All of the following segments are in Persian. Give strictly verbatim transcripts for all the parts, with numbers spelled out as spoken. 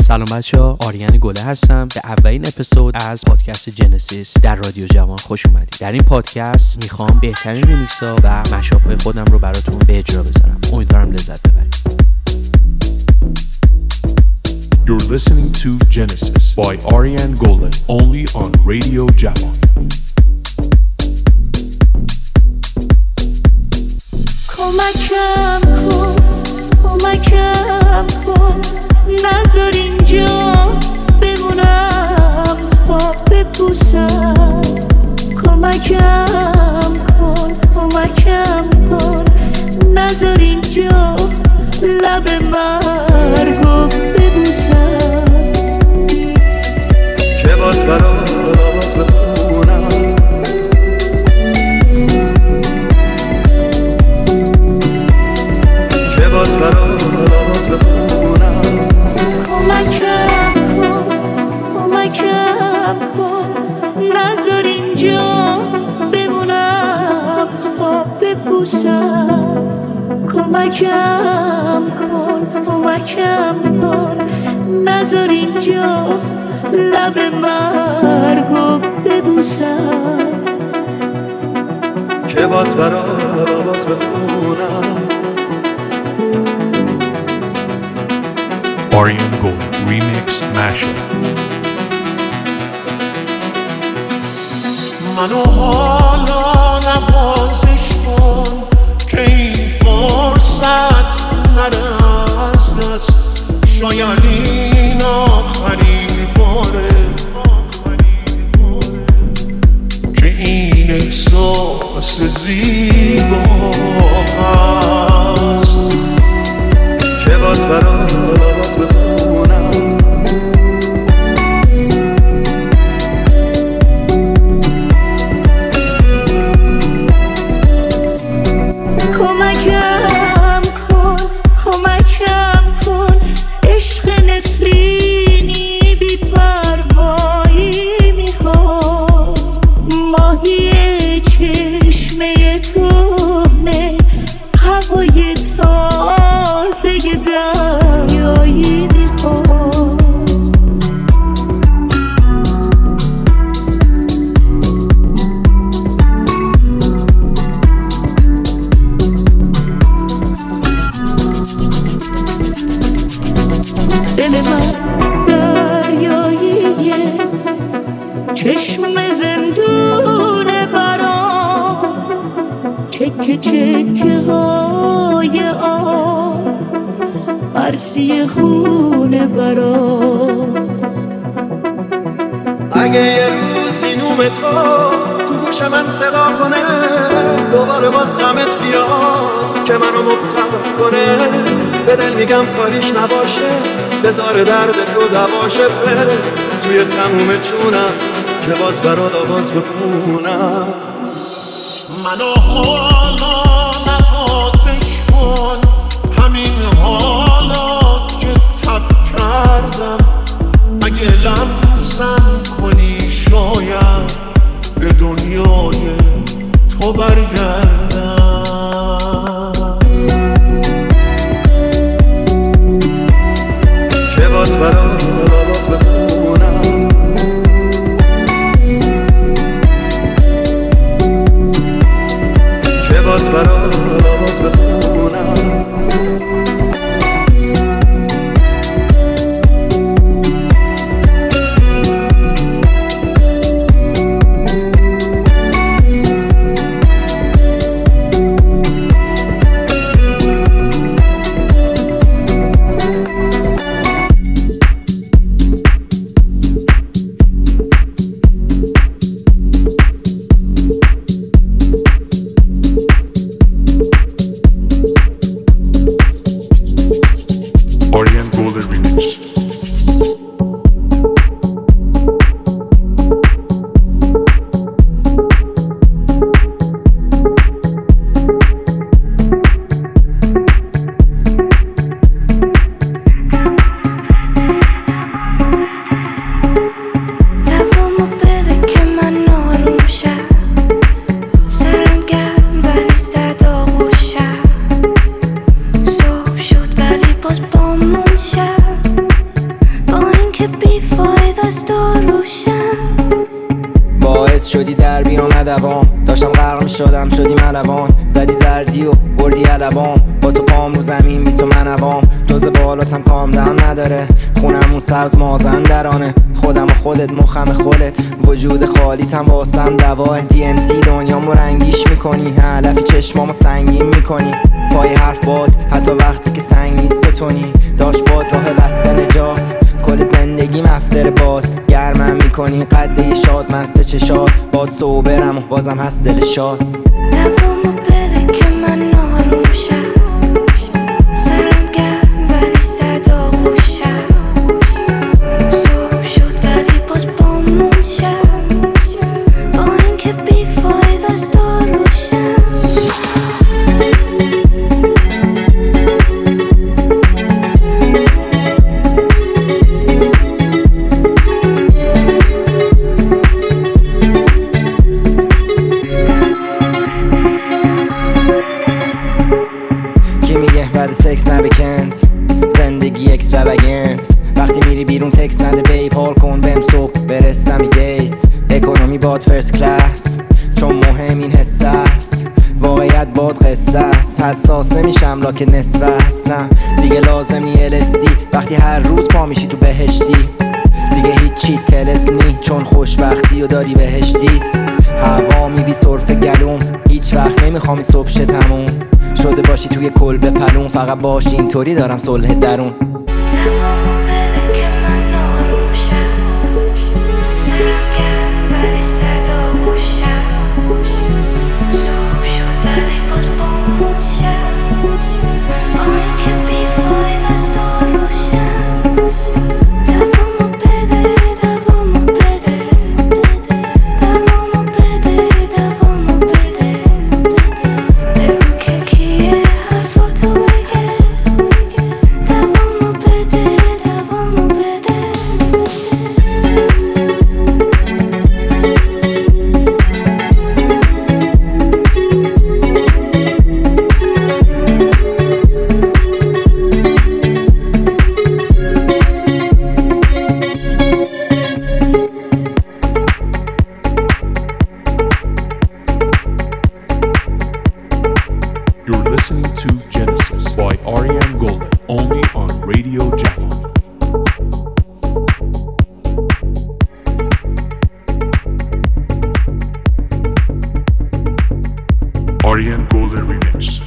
سلام بچه‌ها، آریان گله هستم. به اولین اپیزود از پادکست جنسیس در رادیو جوان خوش اومدید. در این پادکست میخوام بهترین ریمیکس‌ها و مشاپ‌های خودم رو براتون به اجرا بذارم. امیدوارم لذت ببرید. You're listening to Genesis by Ariane Golan, only on Radio Javan. کمکم کن، کمکم کن، نذار اینجا بمونم تا بپوسم. کمکم کن، کمکم کن، نذار اینجا لب مرگو ببوسم. که باز برات آواز بخونم، که باز برات آواز بخونم. کمکم کن، کمکم کن، نذار اینجا بمونم تا ببوسم. کمکم کن، کمکم کن، نذار اینجا لب مرگو ببوسم. که باز برات آواز بخونم. Ariane Golan Remix Mashup. منو حالا نوازش کن که این فرصت نره از دست. شاید این آخرین باره که این احساس زیبا هست. که باز برات آواز بخونم. کمکم کن، کمکم کن، عشق نفرینی بی پروایی میخوام. ماهی چشمه تهمه، هوای تازه دریایی میخوام. دل من دریاییه، چشم زندون برام، چکه چکه های آب، مرسی خونه برام. اگه یه روزی نوم تو تو گوش من صدا کنه، دوباره باز غمت بیاد که منو مبتلا کنه، به دل میگم کاریش نباشه، بذار درد تو دواشه بره توی تموم چونم، که باز برات آواز بخونم. منو حالا نوازش کن، همین حالا که تب کردم. اگه لمسم کنی شاید به دنیای تو برگردم. که باز برات آواز بخونم. که باز برات آواز بخونم. نوام داشتم غرق میشدم شدی ملوان زدی زردی و بردی علوام با تو پام رو زمین بی تو منوام دوز بالاتم کام دهن نداره خونمون سبز مازن درانه خودم و خودت مخم خودت وجود خالیتم واسم دواه دی ام تی دنیامو رنگیش میکنی علفی چشمامو سنگین میکنی پای حرف باد حتی وقتی که سنگ نیست تو تونی داشت باد راه بسته نجات کل زندگی مفتر باز گرمم میکنی قده شاد مست چشاد باد صوبرم و بازم هست دل شاد دوامو بده که من ناروشم سرم گرم ولی صدا خوشم صبح شد ولی باز بامون شب با اینکه بیفاید از داروشم بعد سکس نبکند زندگی اکستراوگنت وقتی میری بیرون تکس نده بیب حال کن بهم صبح برستم دیت اکونومی باد فرست کلاس چون مهم این حس است واقعیت باد قصه است حساس نمیشم لاکه نصف است نه دیگه لازم نی ال اس دی وقتی هر روز پا میشی تو بهشتی دیگه هیچی تلسمی چون خوشبختی و داری بهشتی هوا میبی صرف گلوم هیچ وقت نمیخوام این صبح شه تموم شده باشی توی کلبه پلون فقط باشی اینطوری دارم صلح درون You're listening to Genesis by Ariane Golden, only on Radio Jamal. Ariane Golden Remix.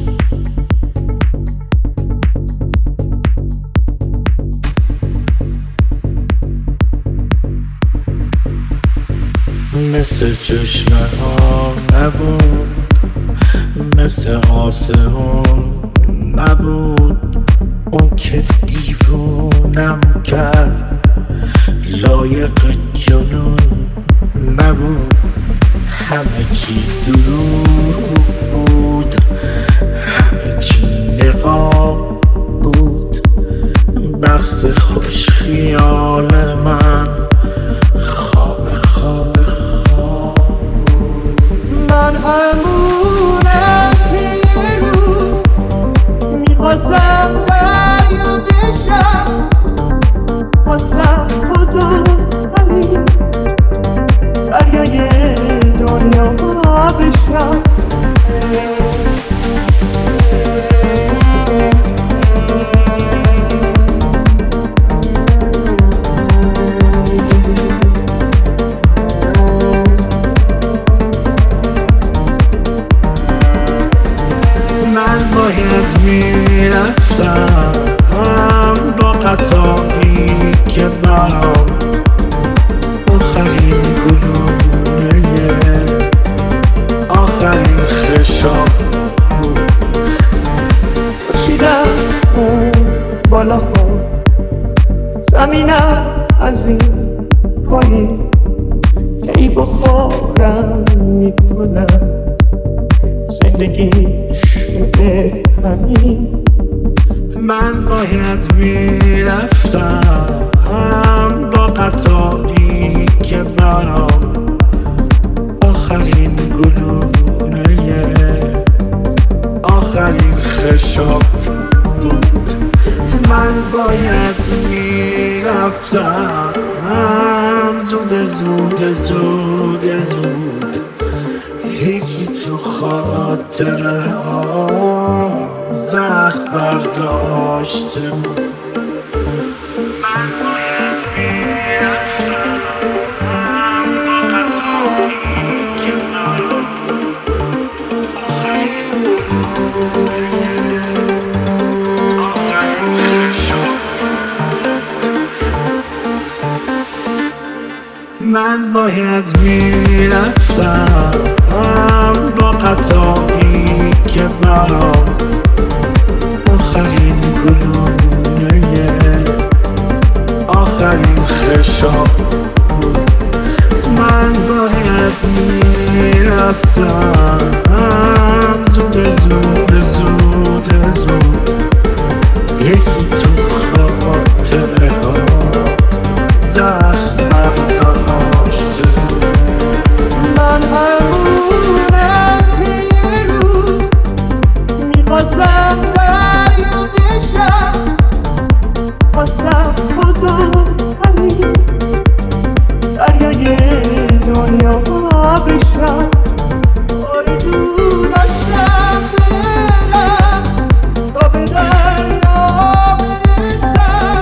مثل چشمه ها نبود مثل آسمون نبود اون که دیوونم کرد لایق جنون نبود همه چی دروغ بود همه چی نقاب بود بخت خوش خیال من خواب خواب خواب بود من همونم که یه روز میخواستم دریا بشم خواستم بزرگ همین دریای دنیا بشم من باید میرفتم هم با قطاری که برام آخرین گلونه آخرین خشاب بود باشیدم اون بالا ها زمینم از این پایین ای بخورم میکنم زندگی شده همین من باید میرفتم هم با قطاری که برام آخرین گلونه آخرین خشاب بود من باید میرفتم هم زود زود زود زود یکی تو خاطره ها زخم برداشته بود. من باید میرفتم با خطایی که نارم من باید میرفتم با قطعی که برام آخرین گلونه آخرین خشاب بود. من باید میرفتم زود زود زود زود یکی تو خاطره ها زخم برداشته بود. من همونم یه رو میخواستم دریا بشم خواستم بزرگ همین دریای دنیا بشم. آرزو داشتم برم تا به دریا برسم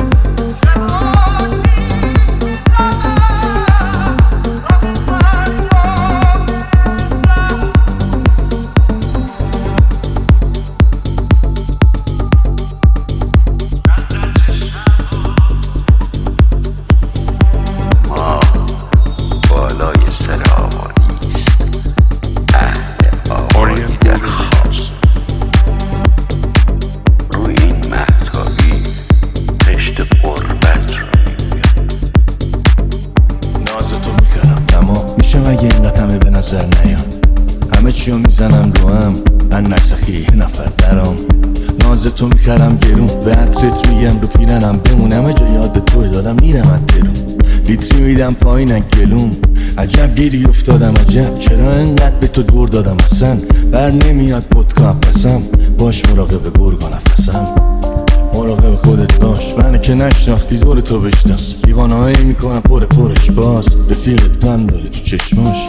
همه چیو میزنم رو هم من نسخی یه نفر درام. ناز تو میخرم گرون به عطرت میگم رو پیرنم بمون. همه جا یاد توی دارم میرم از درون لیتری میدم پایین گلوم. عجب گیری افتادم عجب چرا انقدر به تو دور دادم اصلا بر نمیاد پدکا پسم. باش مراقب گرگا نفسم مراقب خودت باش. منو که نشناختی دور تو بشناس دیوانه هایی میکنم پر پرش باز. رفیقت غم داره تو چشماش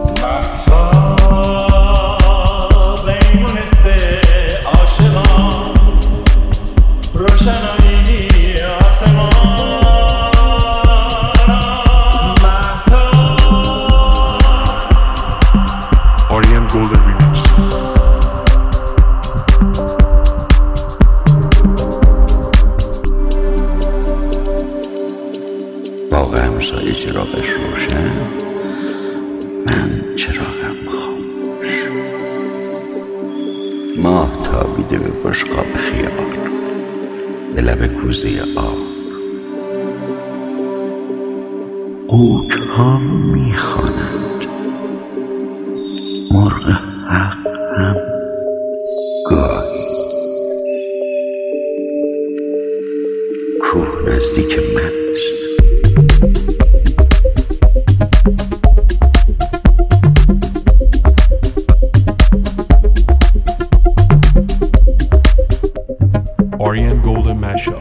Ariane Golden Remix. واقعا سایه چراغش روشن من چراغم خاموش. ماه تابیده به بشقاب خیار به لب کوزه آب. قوک ها میخوانند مرغ حق هم گاهی کوه نزدیک من است. Ariane Golden Mashup.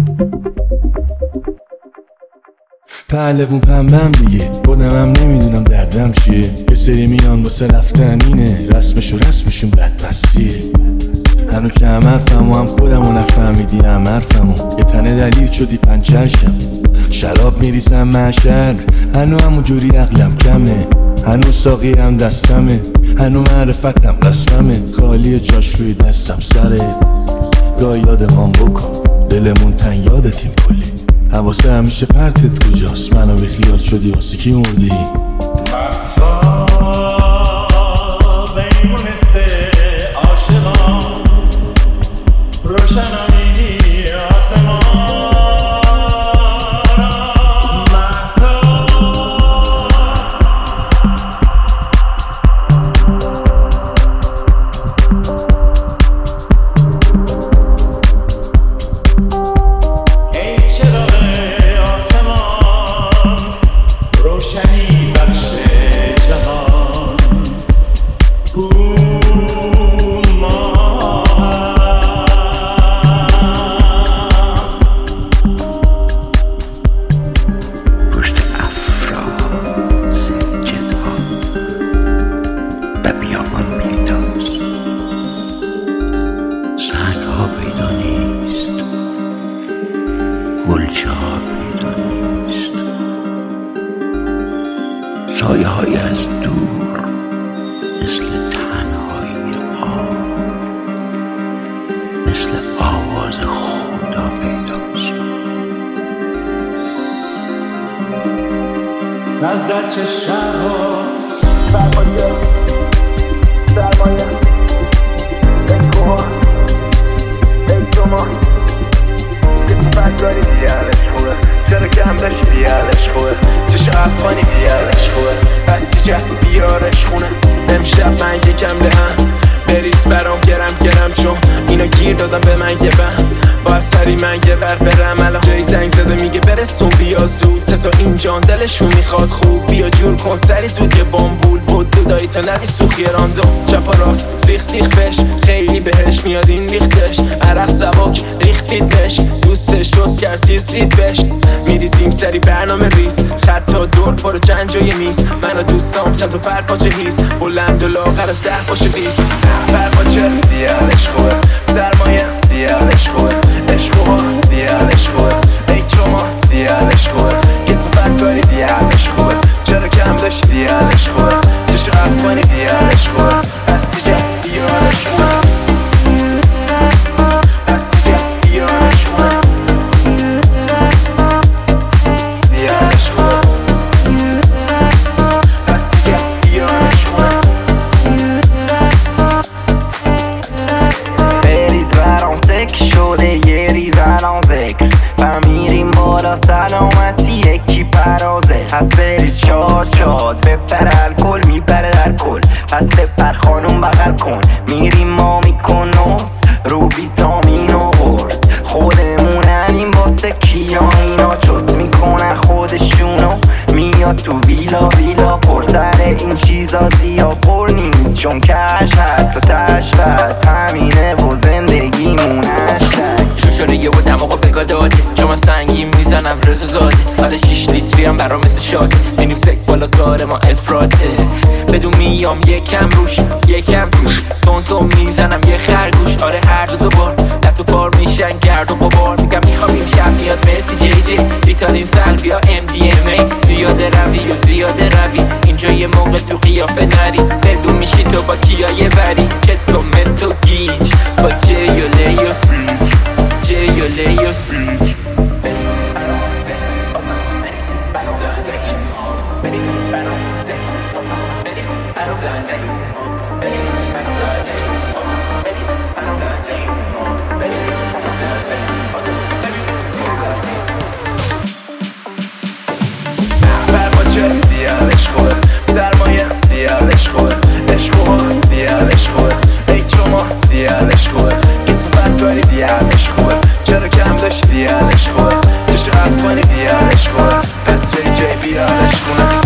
پهلوون پنبم دیگه خودمم نمیدونم دردم چیه. یه سری میان واسه رفتن اینه رسمش و رسمشون بدمستیه. هنو که هم حرفم و هم خودمو نفهمیدی هم حرفمو یه تنه دلیل شدی پنچرشم. شراب میریزم محشر هنو همو جوری عقلم کمه. هنو ساقی هم دستمه هنو معرفتم رسممه. خالی جاش روی دستم سره گاه یادمان بکن دلمون تن یادتیم کلی. حواسه همیشه پرتت کجاست منو به خیال شدی واسه کی مردی. روشنی بخشه گلچه ها پیدا نیست، سایه های از دور مثل تنهایی آب، مثل آواز خدا پیداست. نزد چشم ها سرمایه سرمایه ای کوها ای شما که تو برداری دیالش خوبه، چرا کم داشتی دیالش خوبه، چشم افغانی دیالش خوبه، پسی جه بیارش خونه. امشب من یکم به هم بریز برام گرم گرم، چون اینا گیر دادم به من یه بهم، با سری من یه ور برم. الان جایی زنگ زده میگه برسون بیا زود، سه تا این جان دلشون میخواد خوب، بیا جور کن سری زود یه بامبول بود دودایی تا ندی سوخی راندو. چپ و راست سیخ سیخ بش خیلی بهش میاد این ریختش، عرق سبک ریختید بش دوستش دوست کرد تیز رید بش. میریزیم سری برنامه ریز خط تا دور پارو چند جای میز، من و دوستام چند تا پرپاچه هیز بلند و لاغر از ده باشه بیست. پرپاچه زیادش خوبه، سرمایه زیادش خوبه، عشقوها زیادش خوبه، ای شما زیادش خوبه، کسو کاری زیادش خوبه، چرا کم داشت زیادش خوبه، چشم افغانی زیادش خوبه، پسی جه بیارش خوبه، پسی جه بیارش خوبه، زیادش خوبه، پسی جه بیارش خوبه. بریز برام سک شده یه ریز الان ذکر، فمیریم بالا سلامتی یکی پرازه، پس بریز شاد شاد بپر الکل میپره در کل، پس بپر خانوم بغل کن میریم ما میکن نوز رو ویتامین و قرص، خودموننیم واسه کیا اینا چوس میکنن خودشونو، میاد تو ویلا ویلا پر سر این چیزا زیاد پر نیست، چون کش هست و تش بس همینه و زندگیمون هشتگ شوشوریه و دماغو بگاه داده، چون من سنگیم میزنم رزو زاده، حالا شیش لیتری هم برام مثل شاده، مینیم سک بالا کار ما افراته، بدون میام یکم روش یکم توش تون تون میزنم یه خرگوش، آره هر دو دوبار نه تو بار میشن گرد و غبار، میگم میخوابیم شب میاد مرسی جی جی ریتالین سلبیا ام دی ام ای، زیاده روی و زیاده روی اینجا یه موقع تو قیافه نری، بدون میشی تو با کیای وری که تو متو گیج با جی و لی و سیج جی و لی و سیج. بریسی برام سک بازم بریسی برام سک بریسی برام سک بازم بریسی برام سک بریسی برام سک بازم بریسی برام سک بریسی برام سک بازم بریسی. پرپاچه زیادش خوبه، سرمایه زیادش خوبه، عشقوها زیادش خوبه، ای شما زیادش خوبه، کسو کاری زیادش خوبه، چرا کم داشت زیادش خوبه، چشم افغانی زیادش خوبه، پس جی جی بیارش خونه.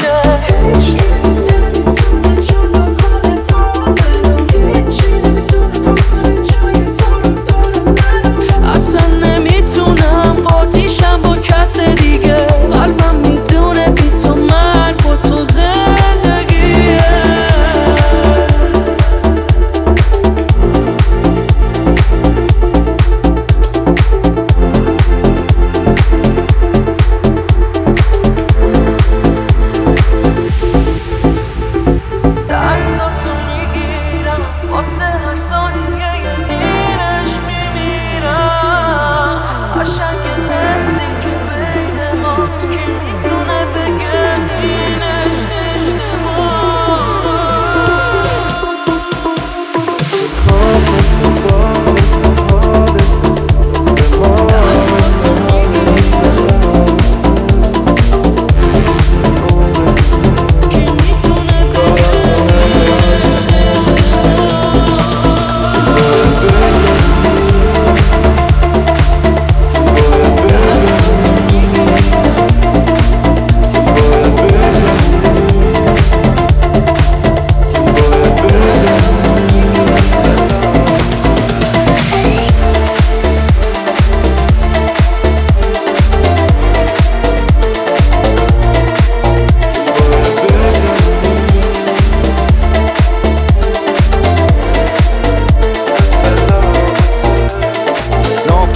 Tune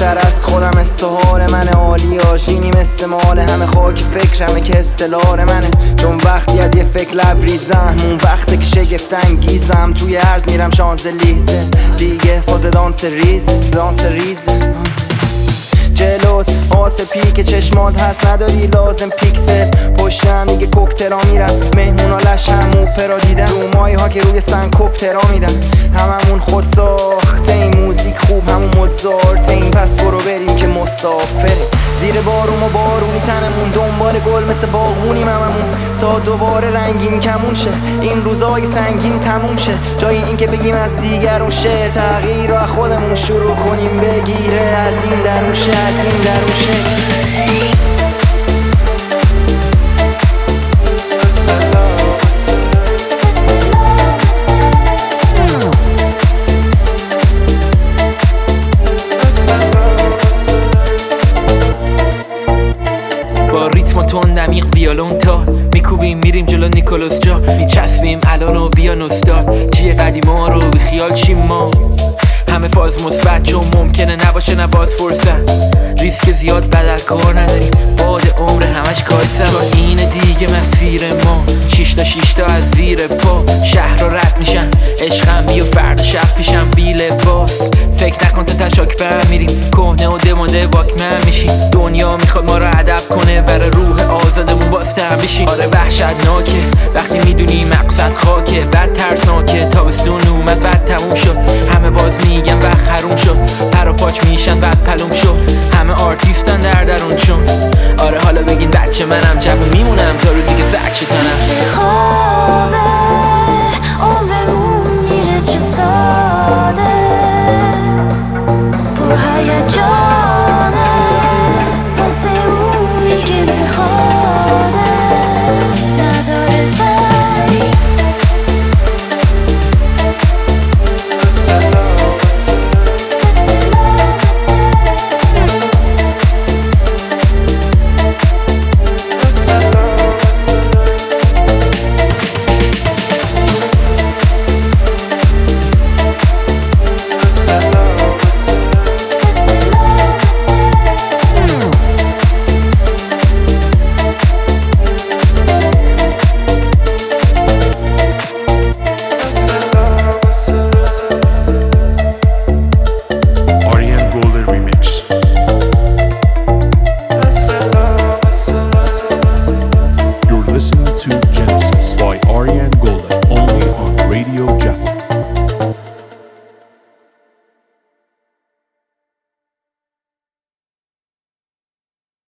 بهتر از خودم استحال منه، عالی آژینی مثل مال همه، خاک فکرمه که استلال منه. چون وقتی از یه فکر لبریزم اون وقته که شگفت انگیزم، توی عرض میرم شانزلیزه دیگه، فاز دانس ریز دانس ریزه جلوت آسپی که چشمات هست نداری لازم پیکسل، پشتم دیگه کوکتلا میرم، مهمونا لش هم اوپرا دیدم، رو مایی ها که روی سنکوپترا میدن، هممون خود ساخته این موزیک خوب همون مدزارت این، پس برو بریم که مسافره زیر بارون و بارونی تنمون، دنبال گل مثل باغونیم هممون تا دوباره رنگین کمون شه، این روزای سنگین تموم شه، جای این که بگیم از دیگرون شه، تغییر رو خودمون شروع کنیم بگیره از این درون شه، از این درون شه. با ریتم و تون دمیق ویولون تا میکوبیم میریم جلو نیکولوس جا، میچسبیم الان و بیا نوستاد چیه قدیما رو بی خیال چیم ما، همه فاز مثبت چون ممکنه نباشه نباز فرصت، ریسک زیاد بدل کار نداریم، باد عمر همش کایسم، چون اینه دیگه مسیر ما، شیش تا شیش تا از زیر پا شهر رو رد میشن، عشقم بیا فردا شب پیشم بی لباس، فکر نکن تا تشاک بهم میریم، کهنه و دماده واکمن میشیم، دنیا میخواد ما رو ادب کنه برای روح آزادمون باز تم بشیم، آره وحشتناکه وقتی میدونی مقصد خاکه، بعد ترسناکه تابستون اومد بعد تموم شد، همه باز میگن وقت حروم شد، پر و پاچ میشن بعد پلوم شد، همه آرتیستن در درونشون، آره حالا بگین بچه منم جوون میمونم تا روزی که سگ شکنم.